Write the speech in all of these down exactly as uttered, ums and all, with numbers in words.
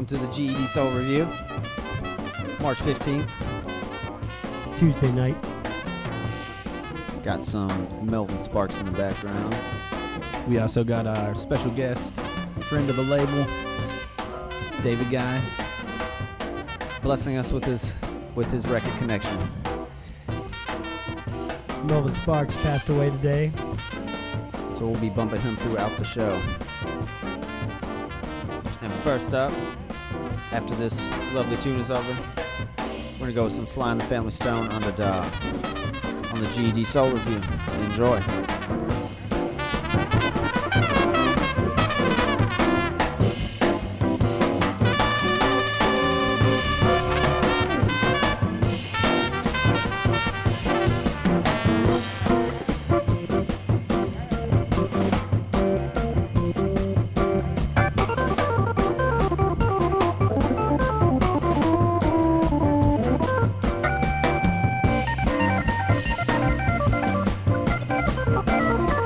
Welcome to the G E D Soul Review, March fifteenth. Tuesday night. Got some Melvin Sparks in the background. We also got our special guest, friend of the label, David Guy, blessing us with his with his record connection. Melvin Sparks passed away today. So we'll be bumping him throughout the show. And first up, after this lovely tune is over, we're going to go with some Sly and the Family Stone Underdog on the G E D Soul Review. Enjoy. Thank you.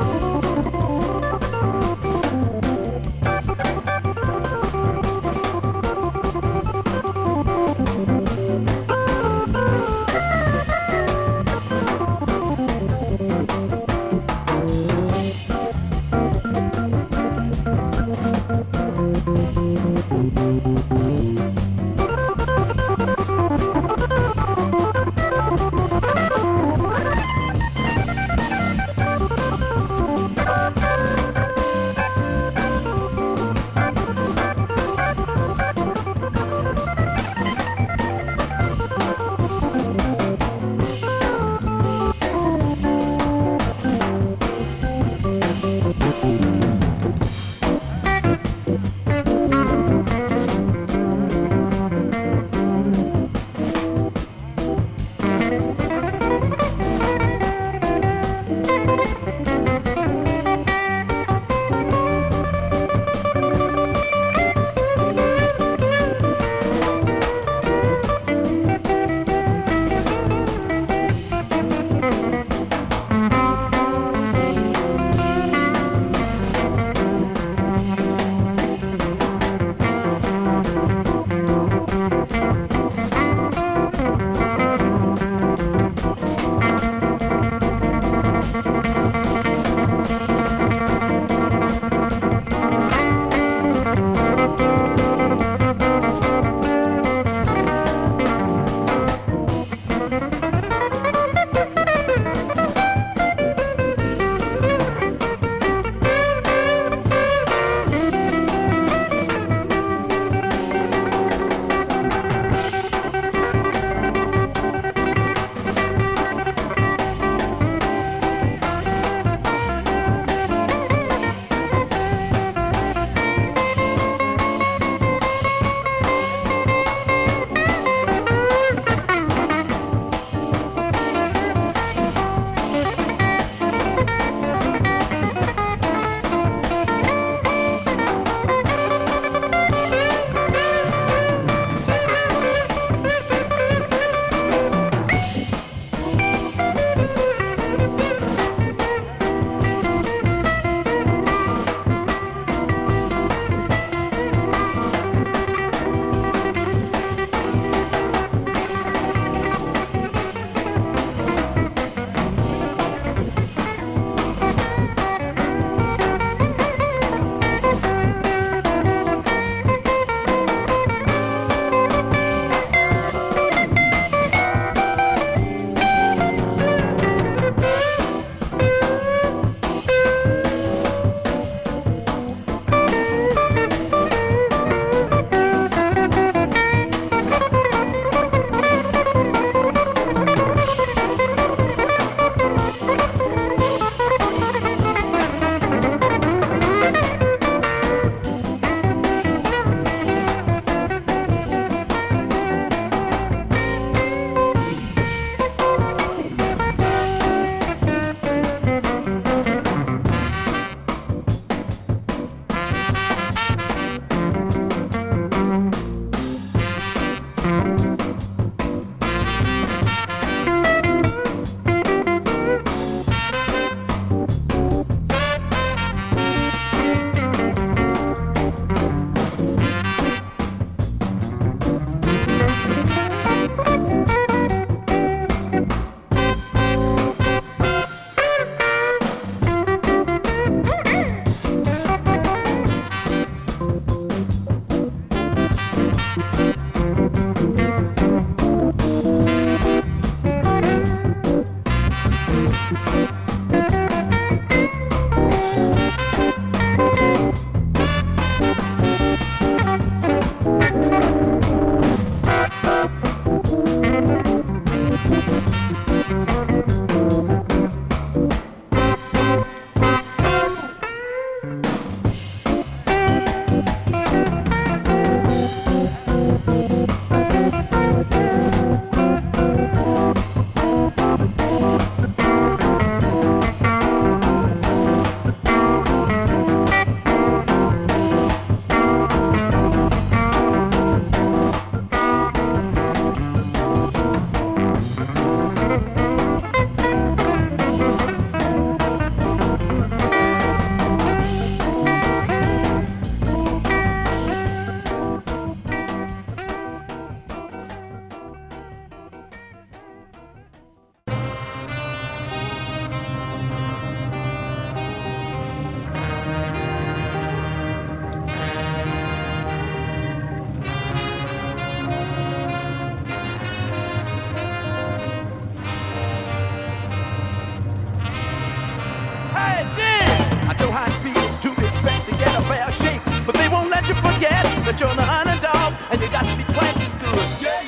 that you're the underdog, and you got to be twice as good. Yeah,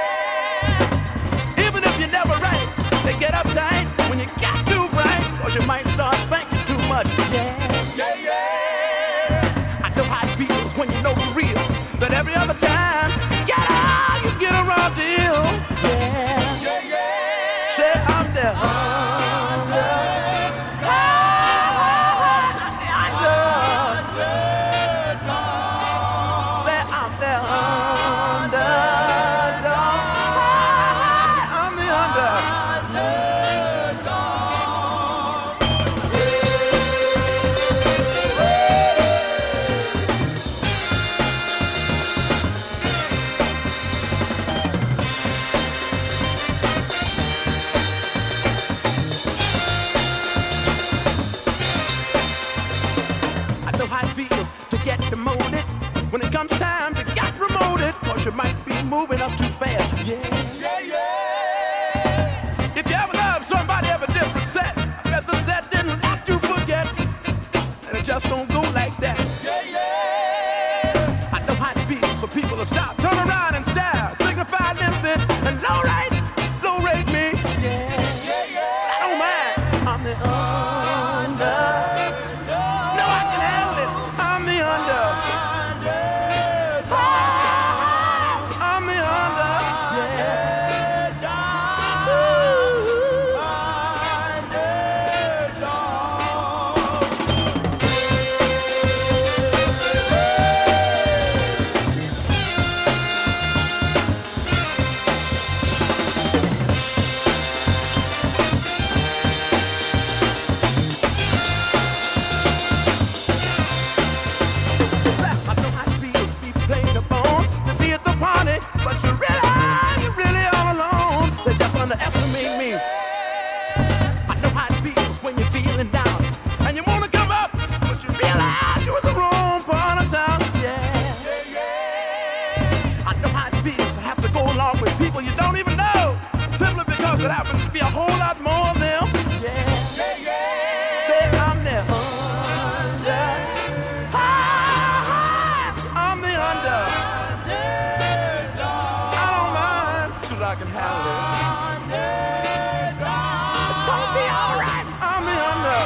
yeah. Even if you're never right, they get uptight when you got too bright, cause you might start thinking too much. Yeah, yeah, yeah. I know how it feels when you know the real, that every other time you get out, you get a raw deal. Yeah, yeah, yeah. Say I'm there. When it comes time to get promoted, cause you might be moving up too fast. Yeah, yeah, yeah. If you ever love somebody of a different set, I bet the set didn't let you forget, and it just don't go like that. Yeah, yeah. I know how it feels for people to stop, turn around and stare, signify limpid and low rate, low rate me. Yeah, yeah, yeah. I don't mind. I'm the under. No, I can handle it. I'm the under. Underestimate me. I know how it feels when you're feeling down and you wanna come up, but you realize you're in the wrong part of town. Yeah, yeah, yeah. I know how it feels to have to go along with people you don't even know, simply because it happens to be a whole lot more of them. Yeah, yeah, yeah. Say I'm there under. Hi, I'm the under. I don't mind, 'cause I can handle it. It's gonna be alright. I'm the under.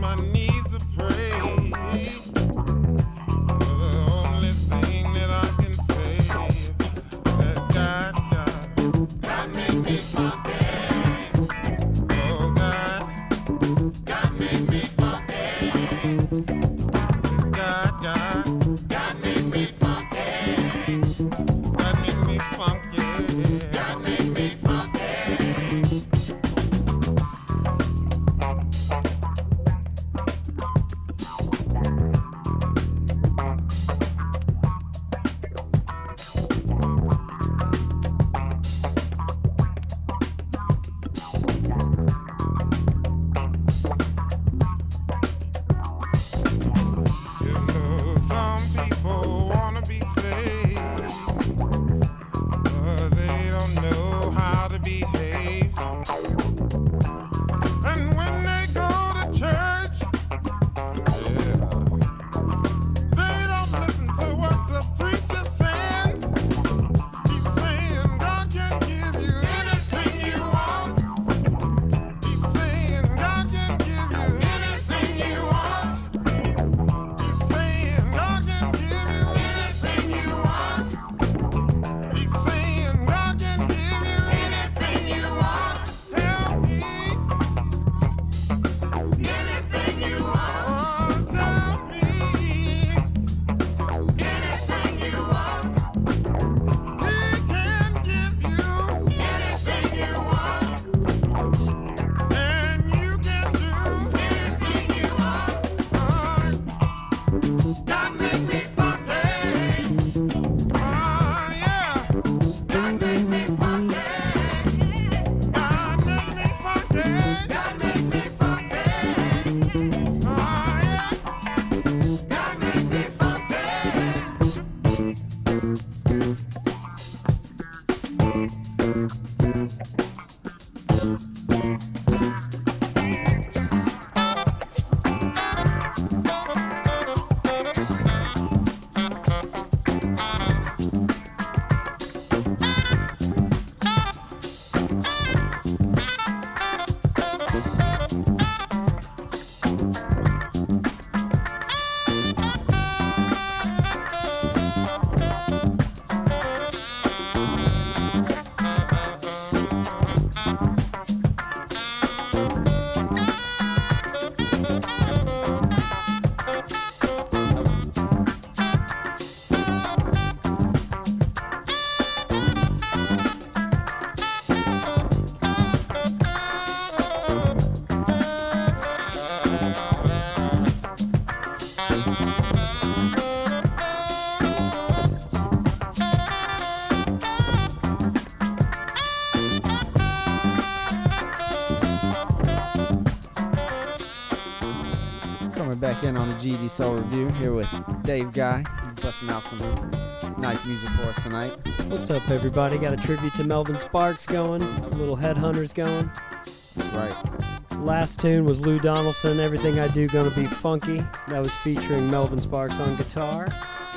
Back in on the G D Soul Review here with Dave Guy, busting out some nice music for us tonight. What's up, everybody? Got a tribute to Melvin Sparks going, a little Headhunters going. That's right. Last tune was Lou Donaldson, Everything I Do Gonna Be Funky. That was featuring Melvin Sparks on guitar.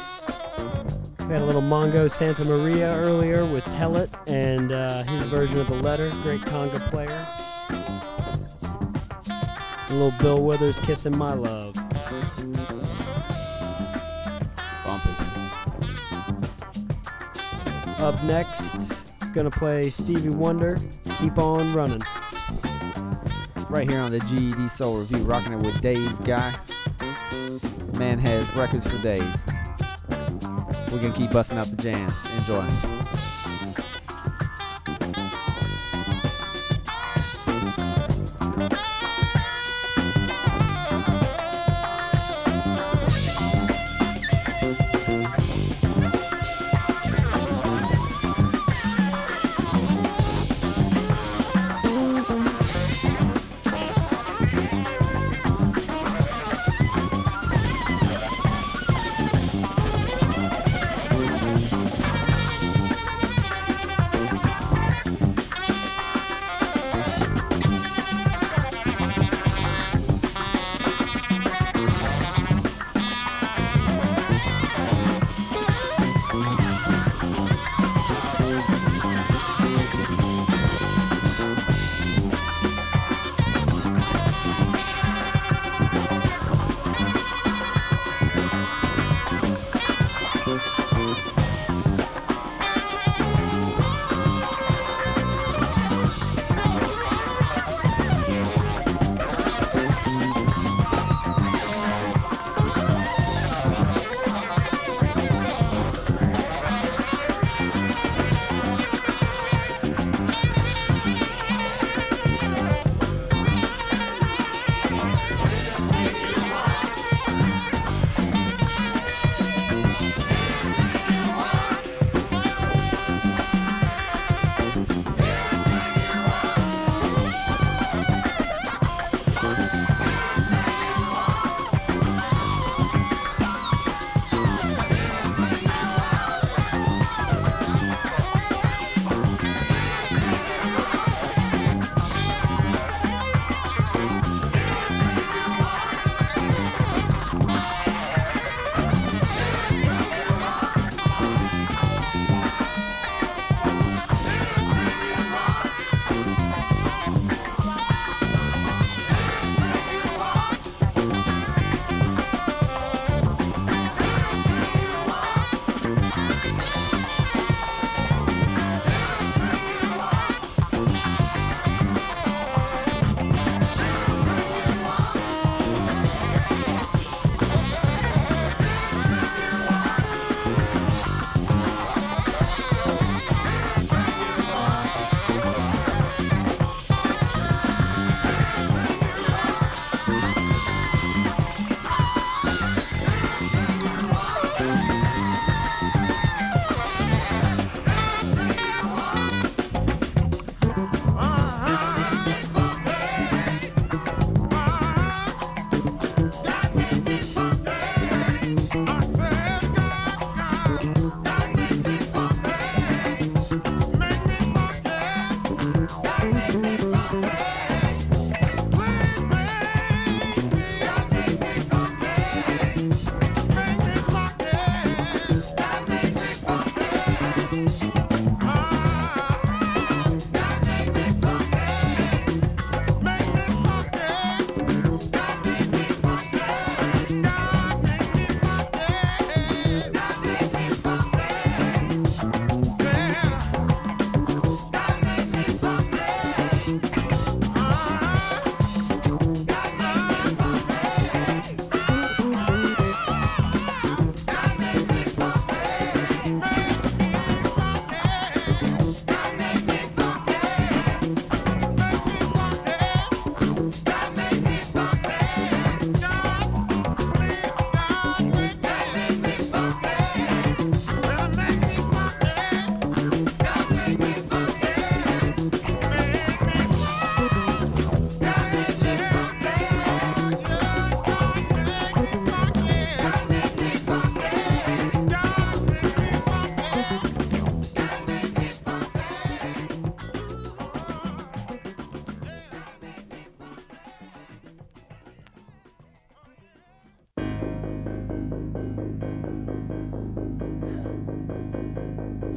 We had a little Mongo Santa Maria earlier with Tell It and uh, his version of The Letter, great conga player. A little Bill Withers, Kissin' My Love. Bump it. Up next, gonna play Stevie Wonder, Keep On Running. Right here on the G E D Soul Review, rocking it with Dave Guy. Man has records for days. We're gonna keep busting out the jams. Enjoy.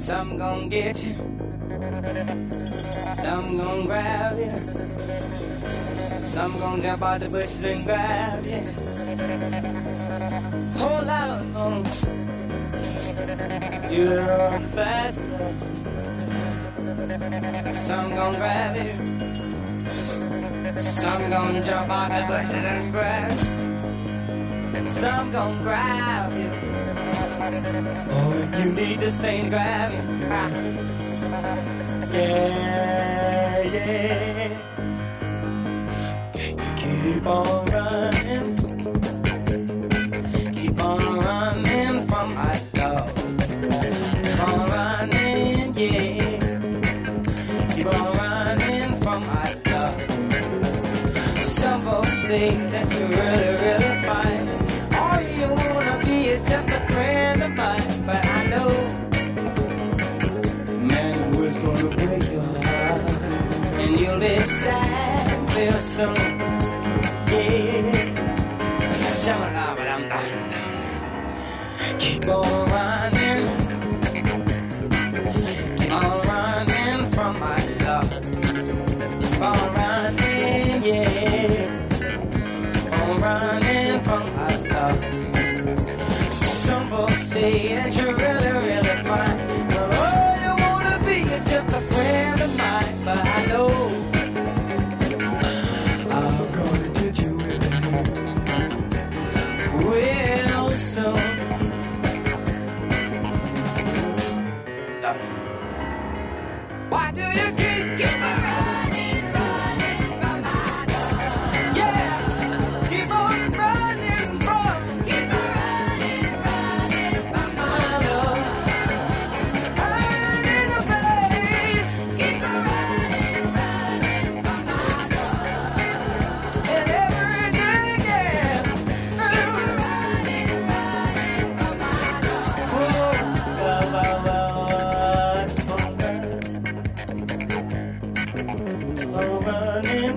Some gon' get you, some gon' grab you, some gon' jump out the bushes and grab you. Whole lot of them, you run faster. Some gon' grab you, some gon' jump out the bushes and grab you. Some gon' grab you. Oh, if you need this thing, grab it. Ah. Yeah, yeah. Can you keep on running? Keep on running from my love. Keep on running, yeah. Keep on running from my love. Some folks think that you're really, really fine. All you wanna be is just a friend of mine, but I know, man, it was gonna break your heart, and you'll be sad real soon. Yeah, keep on running, keep on running from my love. Keep on running, yeah. Keep on running from my love. Some folks say that you're really, really fine. But all you wanna be is just a friend of mine. But I know I'm gonna get you in here real soon. Why do you keep, keep on running, running from my love? Yeah, keep on running from, keep on running, running from my love. Running away, keep on running, running from my love. And every day again, keep on running, running from my love. Oh, love, love, love. Oh, running,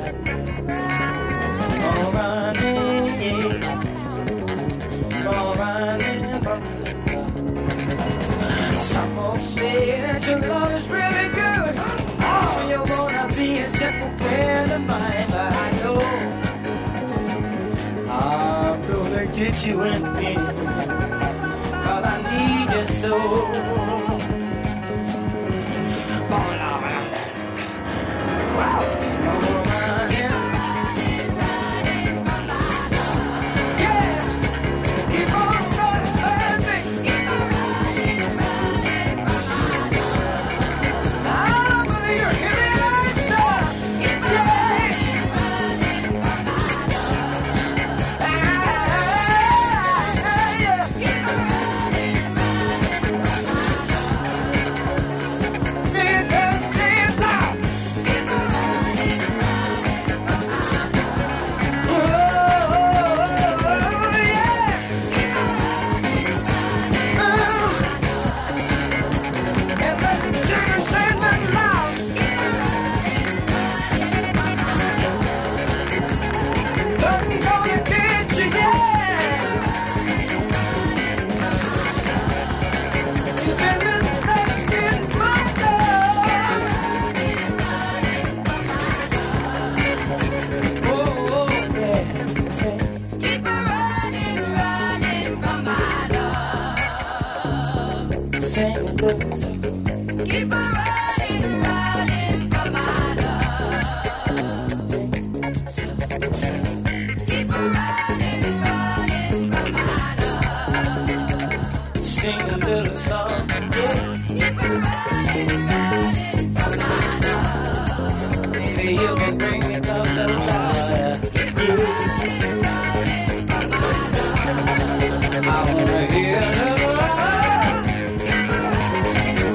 oh, running, yeah. Oh, running from love. Some folks say that your love is really good. All you wanna be is just a friend of mine. But I know I'm gonna get you in here, 'cause I need you so. Oh, Lord. Wow. Oh, running. Yeah. Keep on running, baby. Keep on running, running from my love. I believe you're hearing me right. Keep on running, running from my love. Yeah. Keep on running, running from my love. Me and them say it loud. Keep on running, running from my love. Oh, yeah. Keep on running, running. And let the children say it loud. Keep on running, running from my love. I'm gonna get you, yeah. You've been mistaken, my love. Oh, oh, yeah. Say, keep on running, running from my love. Sing it, look, sing it. Keep on running, running from my love. Sing it, sing it. Keep on running, running from my love. Sing a little song, yeah. Keep on running, running from my love. Maybe you can bring me up the fire. Keep on running, running from my love. I wanna hear the love. Keep on running,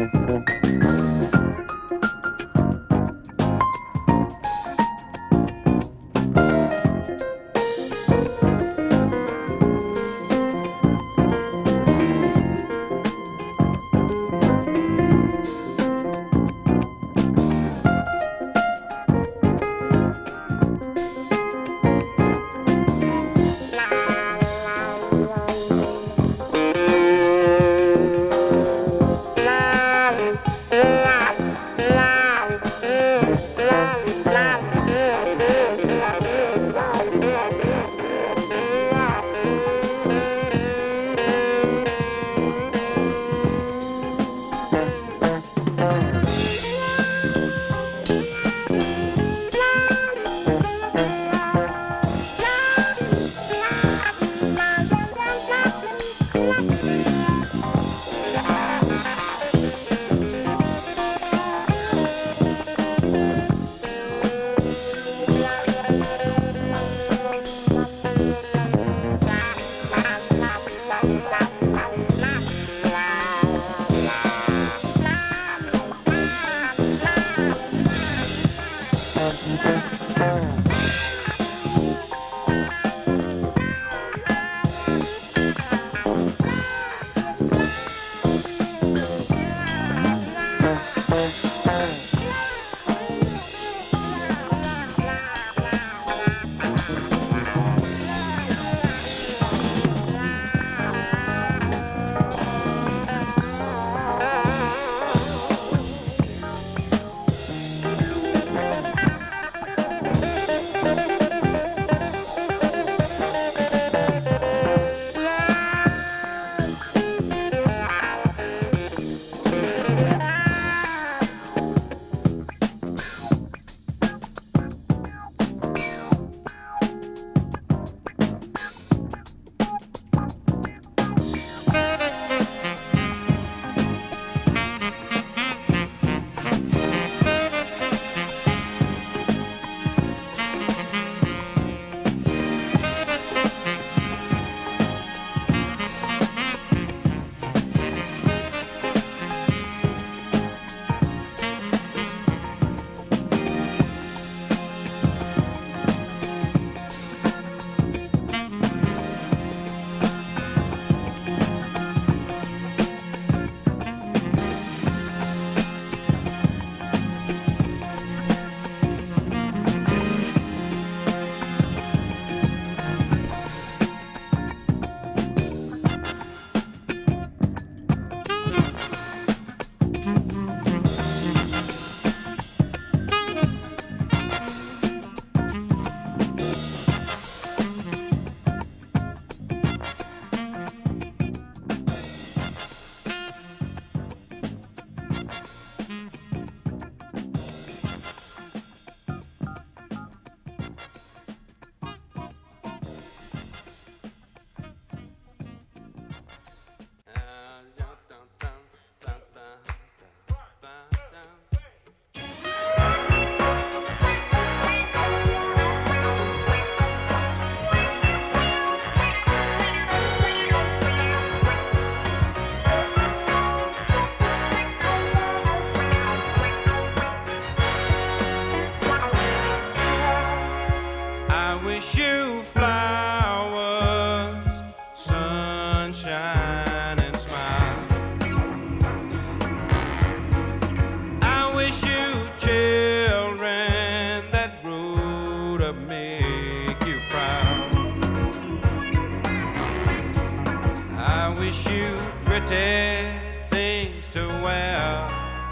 pretty things to wear,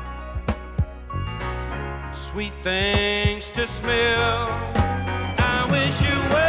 sweet things to smell. I wish you were.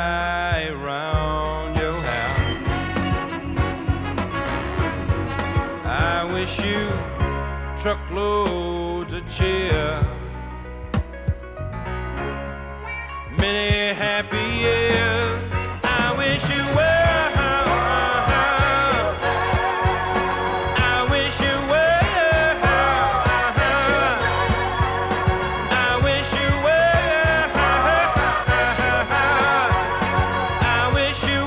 Tie around your house. wish you truckloads of cheer. Many happy years. I wish you well. I wish you well. I wish you well. I wish you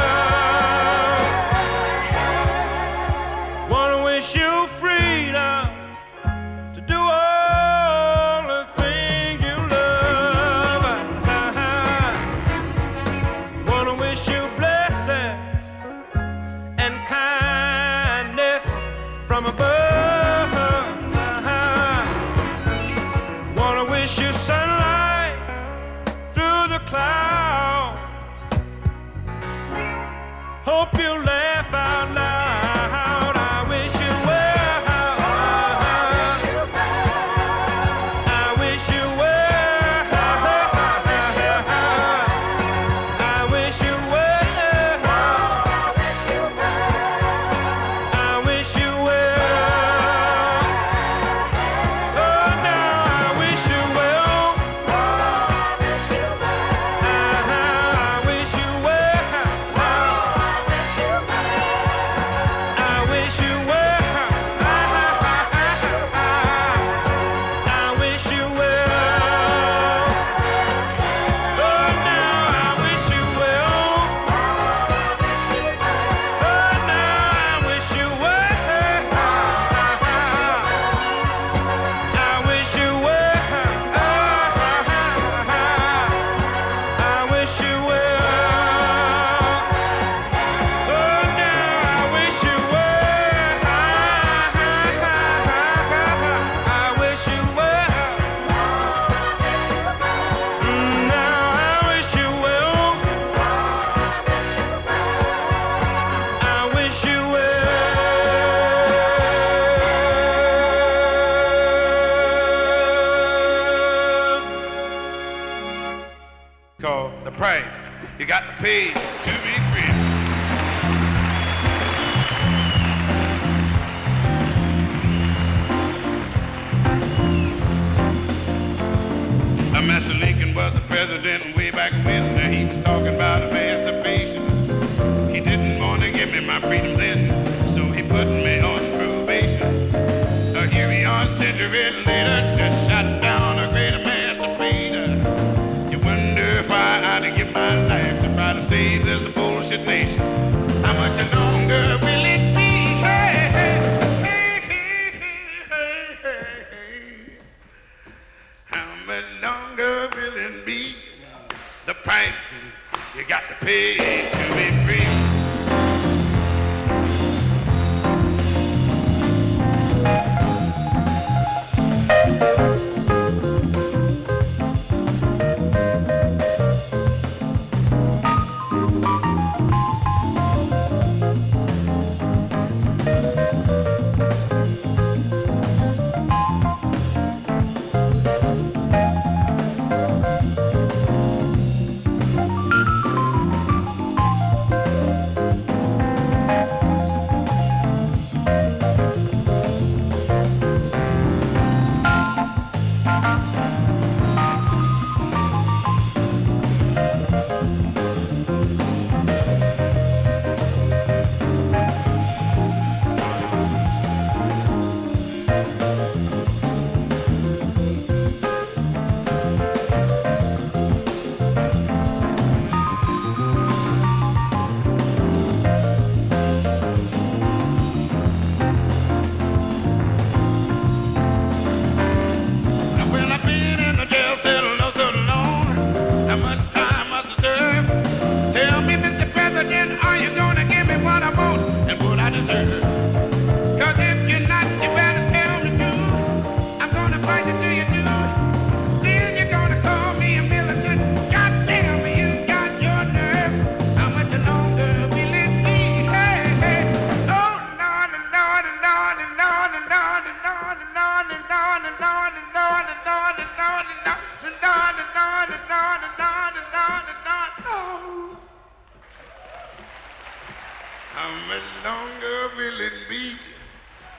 well. Wanna wish you freedom to do all the things you love. Wanna wish you blessings and kindness from above. Wanna wish you sunlight through the clouds. Hope you laugh out loud. I wish you well. I wish you well. I wish you well. I wish you well. Oh, now I wish you well. I wish you well. I wish you well. I wish you well. Oh, now I wish you well. Oh, now I wish you well. I wish you well. I wish you well. Oh, now I wish you well. I wish you well. Mm, now I wish you well. I wish you well. Called The Price You Got to Pay to Be Free. Uh, Master Lincoln was the president way back when. uh, He was talking about emancipation. He didn't want to give me my freedom then, so he put me on probation. Uh, here we are, a century later, just shot down a great emancipator. You wonder why I'd give my life to try to save this bullshit nation.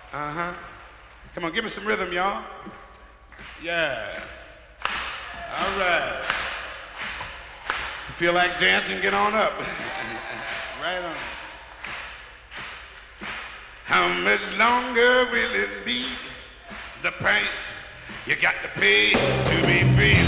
Uh-huh. Come on, give me some rhythm, y'all. Yeah. All right. If you feel like dancing, get on up. Right on. How much longer will it be? The price you got to pay to be free.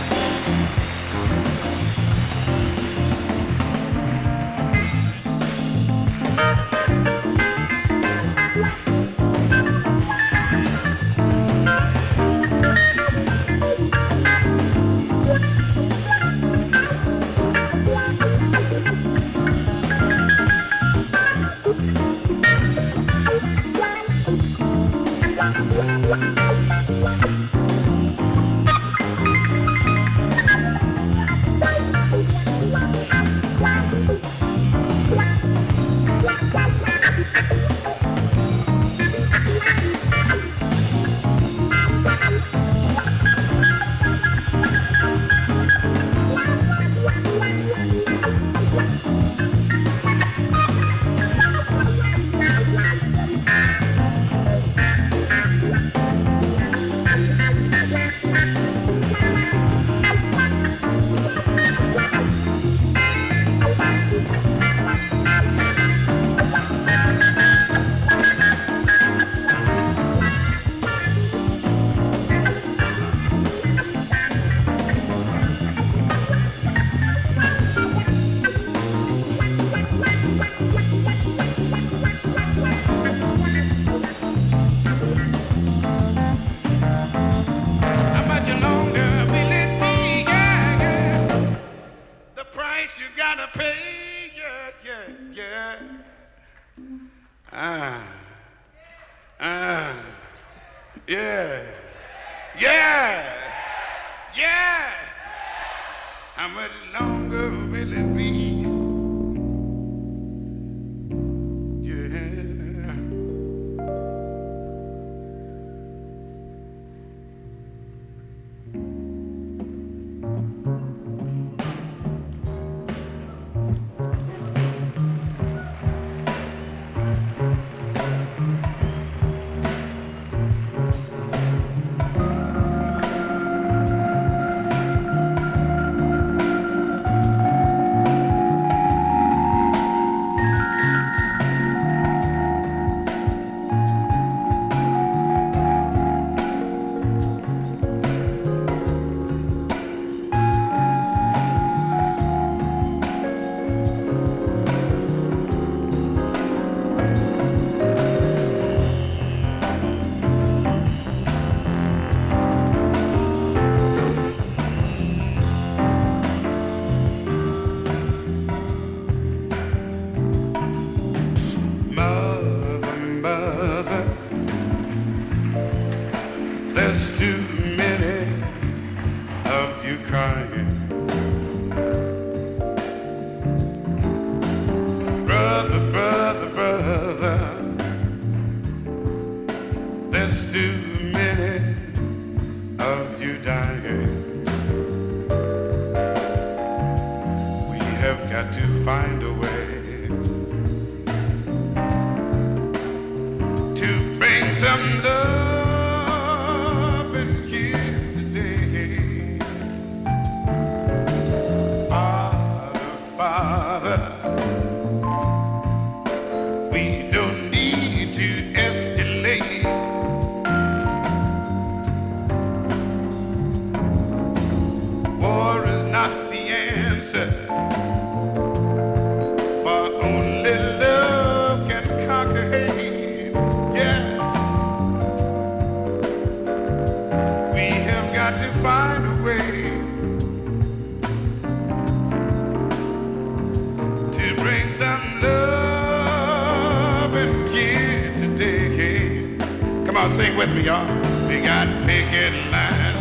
Sing with me, y'all. We got picket line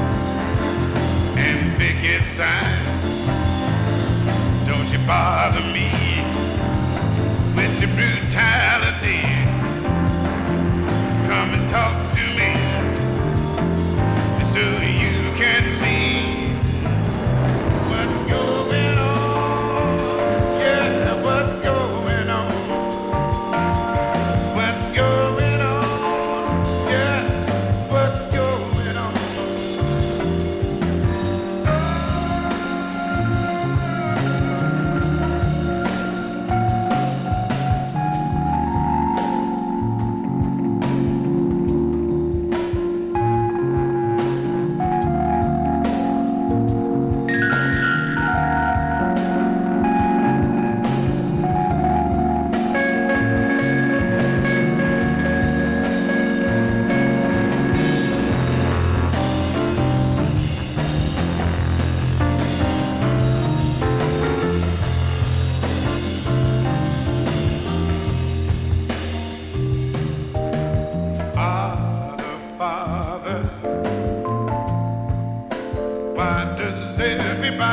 and picket sign. Don't you bother me with your brutality. Come and talk to me so you can see what's going on. Yeah, what's going on? What's going on?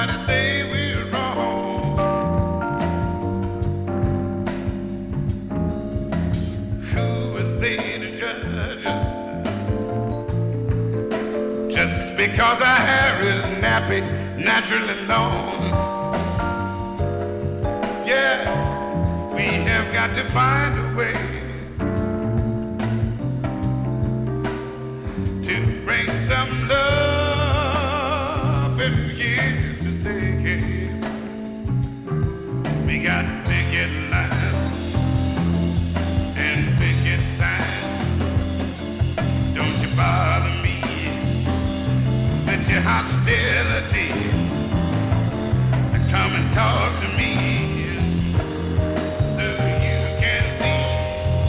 somebody say we're wrong. Who are they to judge us? Just because our hair is nappy, naturally long. Yeah, we have got to find a way to bring some love and here to stay. We got picket lines and picket signs. Don't you bother me with your hostility. Come and talk to me so you can see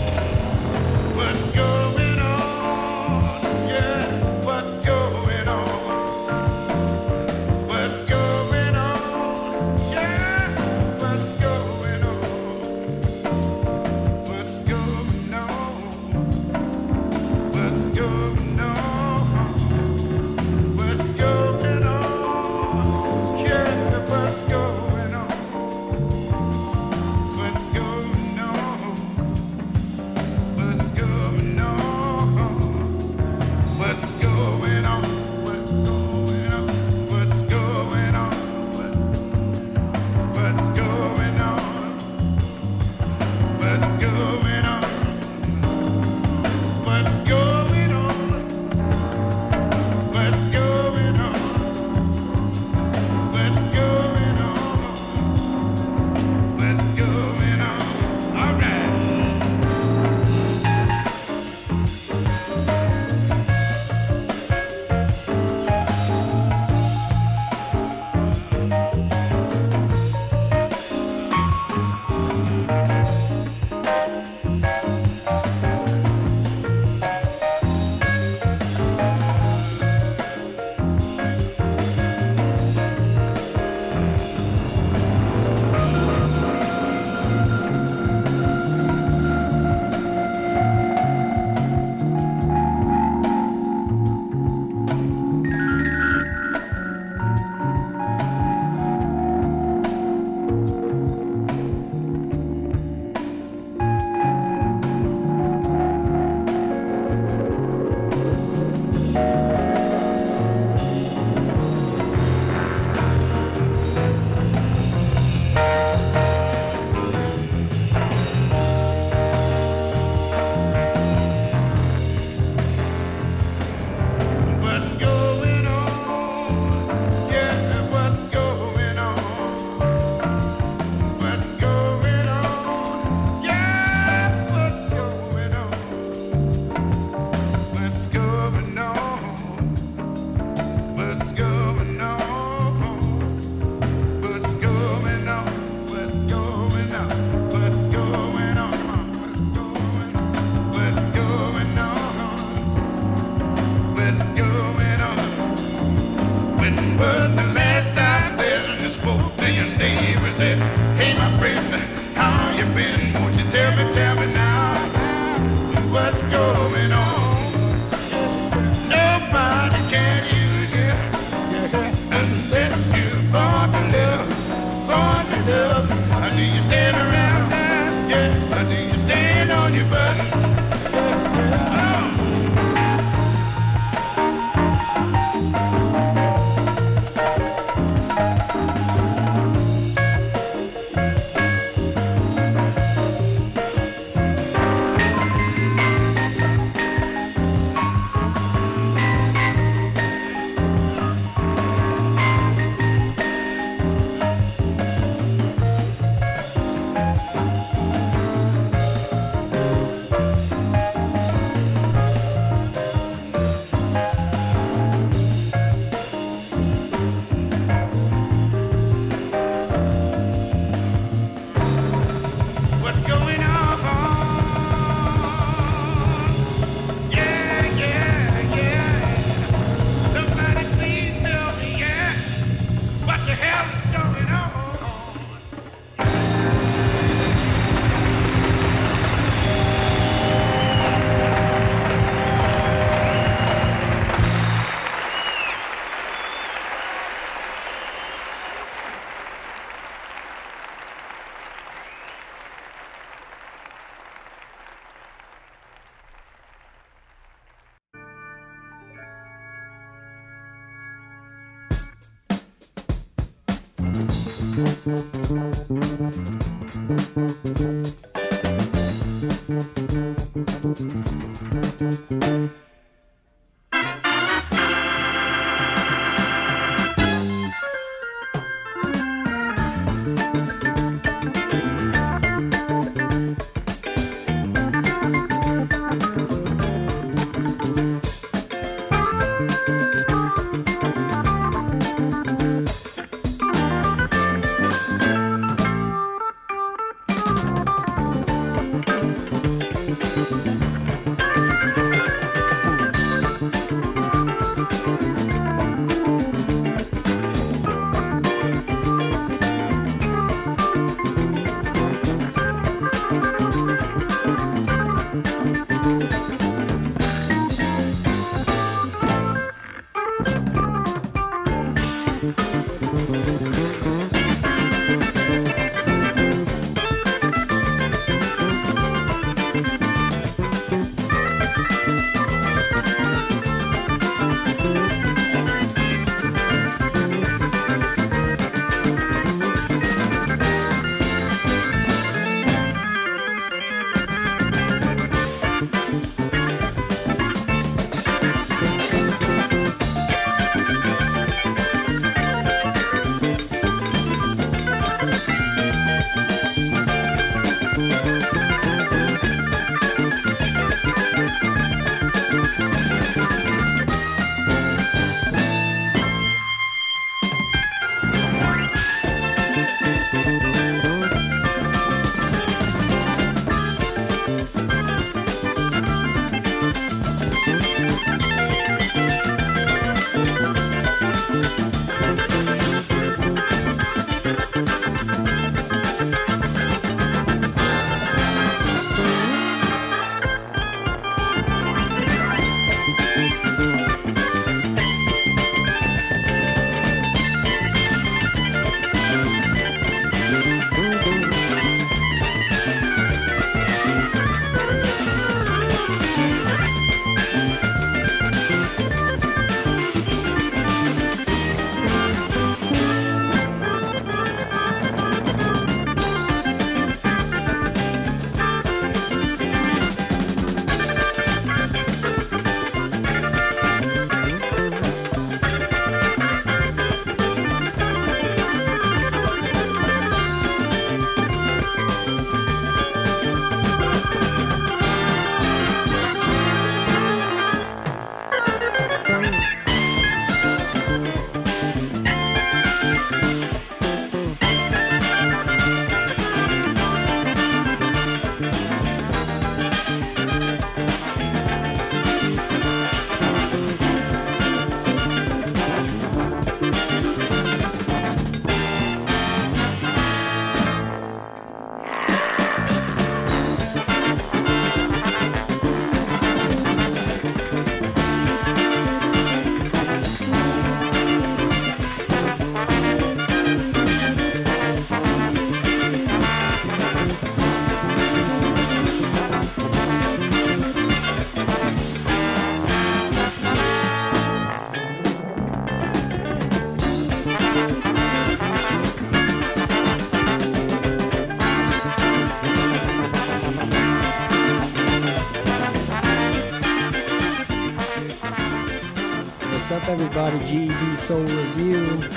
up, everybody? G E D Soul Review. This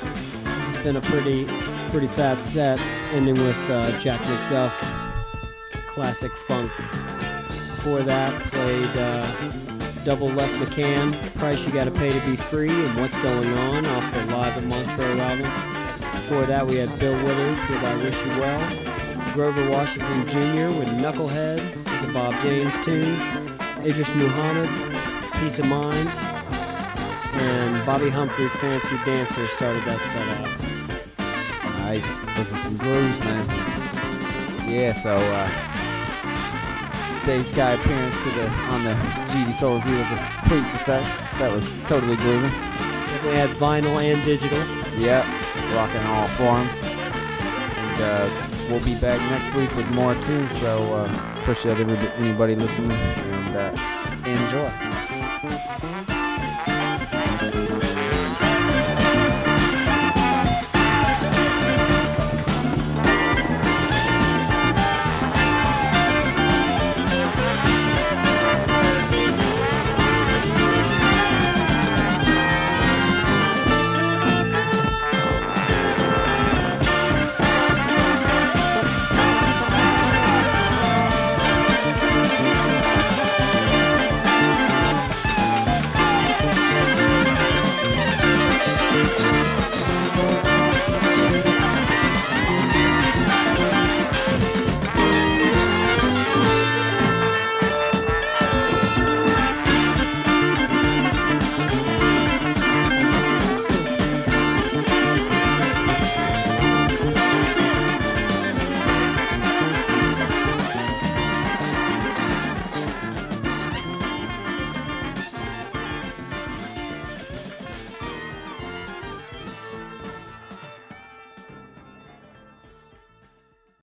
has been a pretty, pretty fat set, ending with uh, Jack McDuff, classic funk. Before that, played uh, Double Les McCann, Price You Gotta Pay to Be Free, and What's Going On off the Live at Montreux album. Before that, we had Bill Withers with I Wish You Well, Grover Washington Junior with Knucklehead, it's a Bob James tune, Idris Muhammad, Peace of Mind, and Bobby Humphrey, Fancy Dancer, started that set off. Nice. Those were some grooves, man. Yeah, so uh, Dave's Guy appearance to the on the G E D Soul Review was a complete success. That was totally grooving. We had vinyl and digital. Yep, rocking all forms. And uh, we'll be back next week with more too. So uh, appreciate everybody, anybody listening, and uh, enjoy.